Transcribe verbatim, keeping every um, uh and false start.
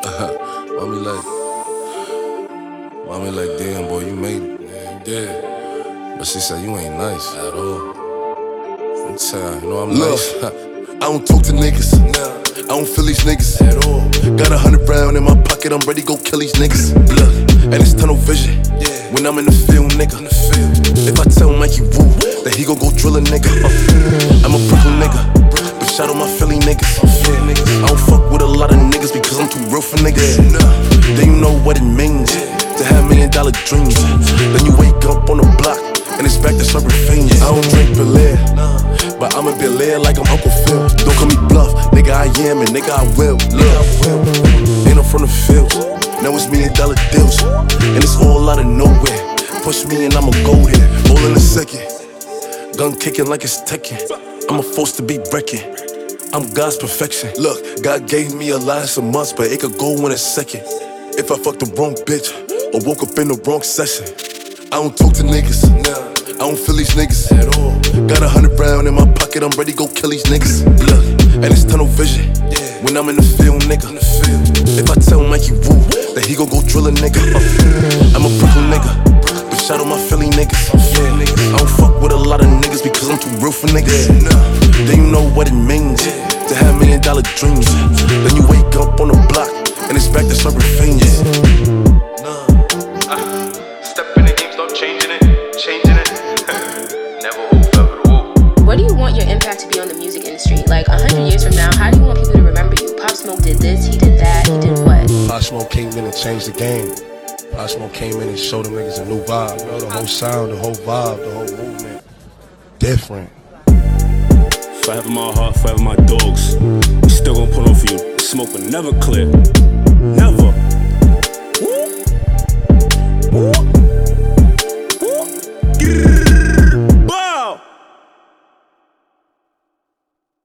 Mommy like, mommy like, damn boy, you made it. Yeah, you did. But she said you ain't nice at all. I'm tired, you know I'm Look, nice. I don't talk to niggas. I don't feel these niggas at all. Got a hundred round in my pocket, I'm ready to go kill these niggas. Look, and it's tunnel vision. When I'm in the field, nigga. If I tell Mikey Woo that he gon' go drill a nigga, I'm a Brooklyn nigga. But shout out my Philly niggas. I don't fuck with a lot of niggas because I'm too real for niggas. Then you know what it means to have million dollar dreams. Then you wake up on the block and it's back to serving fiends. I don't drink Belaire, but I'ma be Belaire like I'm Uncle Phil. Don't call me bluff, nigga I am and nigga I will. Look, ain't I'm from the fields, now it's million dollar deals, and it's all out of nowhere. Push me and I'ma go there, all in a second. Gun kicking like it's Tekken. I'm a force to be wrecking. I'm God's perfection. Look, God gave me a lot of months, but it could go in a second. If I fucked the wrong bitch or woke up in the wrong session. I don't talk to niggas. I don't feel these niggas at all. Got a hundred round in my pocket, I'm ready to go kill these niggas. Look, and it's tunnel vision. When I'm in the field, nigga. If I tell Mikey Woo that he gon' go drill a nigga, I'm a Brooklyn nigga. But shout out my Philly niggas. I don't fuck with a lot of niggas because I'm too real for niggas. Then you know what it means to have million dollar dreams. Then you wake up on the block and it's back to serving fiends. What do you want your impact to be on the music industry? Like, a hundred years from now, how do you want people to remember you? Pop Smoke did this, he did that, he did what? Pop Smoke came in and changed the game. Pop Smoke came in and showed them niggas a new vibe. You know, the whole sound, the whole vibe, the whole movement. Different. Forever my heart, forever my dogs. We still gon' pull on for you. Smoke will never clear.